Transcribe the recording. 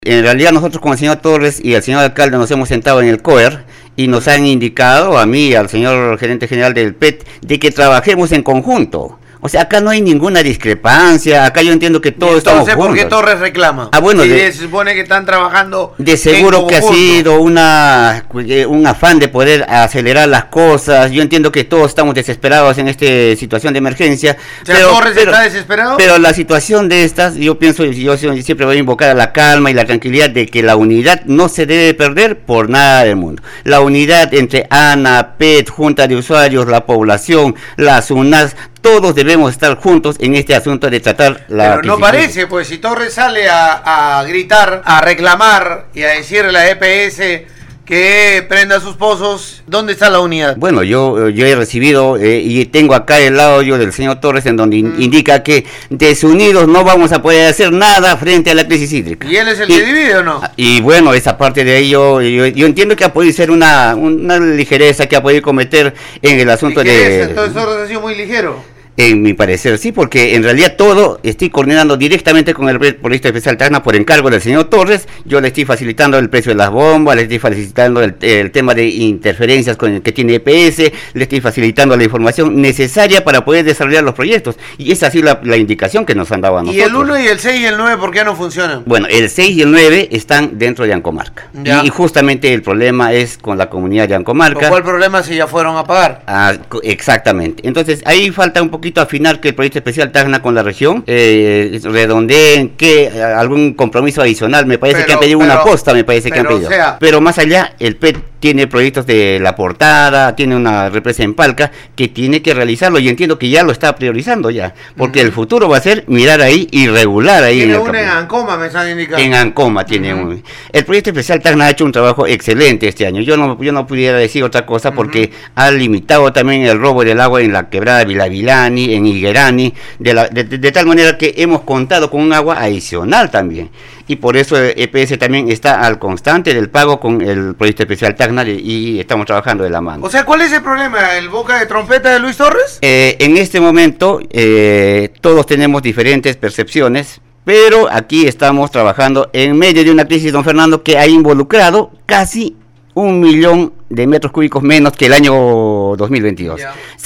En realidad nosotros con el señor Torres y el señor alcalde nos hemos sentado en el COER y nos han indicado, a mí y al señor gerente general del PET, de que trabajemos en conjunto. O sea, acá no hay ninguna discrepancia, acá yo entiendo que todos estamos juntos. ¿Por qué Torres reclama? Ah, bueno, si se supone que están trabajando de seguro que ha sido un afán de poder acelerar las cosas. Yo entiendo que todos estamos desesperados en esta situación de emergencia. O sea, ¿Torres está desesperado? Pero la situación de estas, yo pienso, yo siempre voy a invocar a la calma y la tranquilidad de que la unidad no se debe perder por nada del mundo. La unidad entre ANA, PET, Junta de Usuarios, la población, las UNAS, todos debemos estar juntos en este asunto de tratar la... Pero no parece, pues si Torres sale a gritar, a reclamar y a decirle a la EPS que prenda sus pozos, ¿dónde está la unidad? Bueno, yo he recibido y tengo acá el audio del señor Torres en donde indica que desunidos no vamos a poder hacer nada frente a la crisis hídrica. ¿Y él es el que divide o no? Y bueno, esa parte de ahí yo entiendo que ha podido ser una ligereza que ha podido cometer en el asunto de... Entonces Torres ha sido muy ligero. En mi parecer, sí, porque en realidad todo estoy coordinando directamente con el proyecto especial Tacna por encargo del señor Torres. Yo le estoy facilitando el precio de las bombas, le estoy facilitando el tema de interferencias con el que tiene EPS, le estoy facilitando la información necesaria para poder desarrollar los proyectos. Y esa ha sido la indicación que nos han dado a nosotros. ¿Y el 1 y el 6 y el 9 por qué no funcionan? Bueno, el 6 y el 9 están dentro de Ancomarca. Y justamente el problema es con la comunidad de Ancomarca. ¿Cuál problema si ya fueron a pagar? Exactamente. Entonces, ahí falta un poquito afinar que el proyecto especial Tacna con la región redondeen que algún compromiso adicional, me parece que han pedido una posta, me parece que han pedido. Pero más allá, el PET tiene proyectos de La Portada, tiene una represa en Palca que tiene que realizarlo y entiendo que ya lo está priorizando ya, porque el futuro va a ser mirar ahí y regular ahí. Tiene una en Ancoma, me están indicando. En Ancoma tiene un... El proyecto especial Tacna ha hecho un trabajo excelente este año. Yo no pudiera decir otra cosa porque ha limitado también el robo del agua en la quebrada Vilavilani, en Higuerani, de tal manera que hemos contado con un agua adicional también. Y por eso EPS también está al constante del pago con el proyecto especial Tacna y estamos trabajando de la mano. O sea, ¿cuál es el problema? ¿El boca de trompeta de Luis Torres? En este momento todos tenemos diferentes percepciones, pero aquí estamos trabajando en medio de una crisis, don Fernando, que ha involucrado casi 1 millón de metros cúbicos menos que el año 2022.